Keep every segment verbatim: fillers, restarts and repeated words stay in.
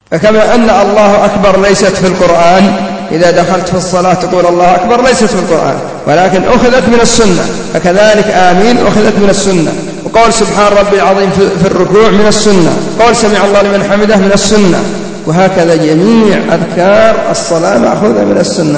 فكما أن الله أكبر ليست في القرآن، إذا دخلت في الصلاة تقول الله أكبر ليست في القرآن ولكن أخذت من السنة، فكذلك آمين أخذت من السنة، وقول سبحان ربي العظيم في الركوع من السنة، قول سمع الله لمن حمده من السنة، وهكذا جميع أذكار الصلاة مأخوذة من السنة.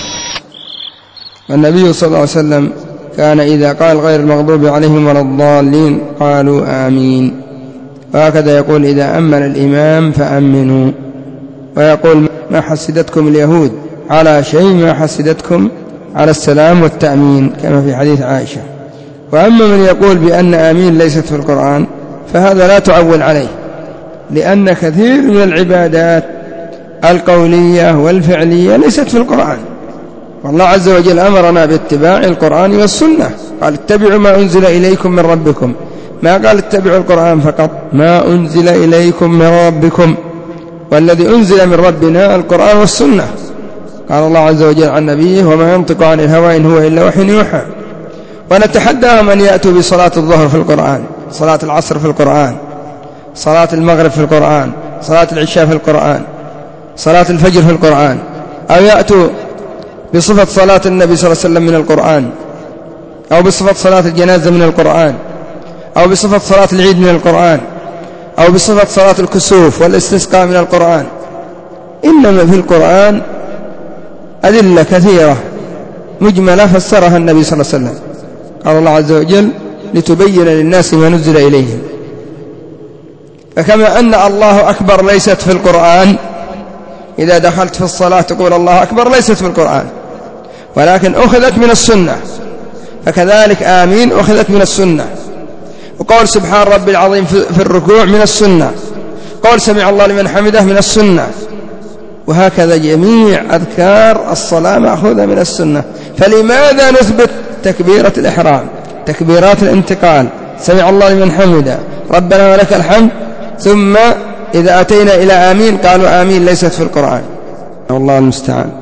والنبي صلى الله عليه وسلم كان إذا قال غير المغضوب عليهم ولا الضالين قالوا آمين، وهكذا يقول إذا أمن الإمام فأمنوا، ويقول ما حسدتكم اليهود على شيء ما حسدتكم على السلام والتأمين كما في حديث عائشة. وأما من يقول بأن آمين ليست في القرآن فهذا لا تعول عليه، لأن كثير من العبادات القولية والفعلية ليست في القرآن، والله عز وجل أمرنا باتباع القرآن والسنة، قال اتبعوا ما أنزل إليكم من ربكم، ما قال اتبعوا القرآن فقط، ما أنزل إليكم من ربكم، والذي أنزل من ربنا القرآن والسنة. قال الله عز وجل عن نبيه وما ينطق عن الهوى إن هو إلا وحي يوحى. ونتحداهم أن يأتوا بصلاة الظهر في القرآن، صلاة العصر في القرآن، صلاة المغرب في القرآن، صلاة العشاء في القرآن، صلاة الفجر في القرآن، أو يأتوا بصفة صلاة النبي صلى الله عليه وسلم من القرآن، أو بصفة صلاة الجنازة من القرآن، أو بصفة صلاة العيد من القرآن، أو بصفة صلاة الكسوف والاستسقاء من القرآن. إنما في القرآن أدلة كثيرة مجملة فسرها النبي صلى الله عليه وسلم، قال الله عز وجل لتبين للناس ما نزل إليهم. فكما أن الله أكبر ليست في القرآن، إذا دخلت في الصلاة تقول الله أكبر ليست في القرآن ولكن أخذت من السنة، فكذلك آمين أخذت من السنة، وقول سبحان ربي العظيم في الركوع من السنة، قول سمع الله لمن حمده من السنة، وهكذا جميع أذكار الصلاة مأخوذة من السنة. فلماذا نثبت تكبيرة الإحرام، تكبيرات الانتقال، سمع الله لمن حمده، ربنا ولك الحمد، ثم إذا أتينا إلى آمين قالوا آمين ليست في القرآن؟ والله المستعان.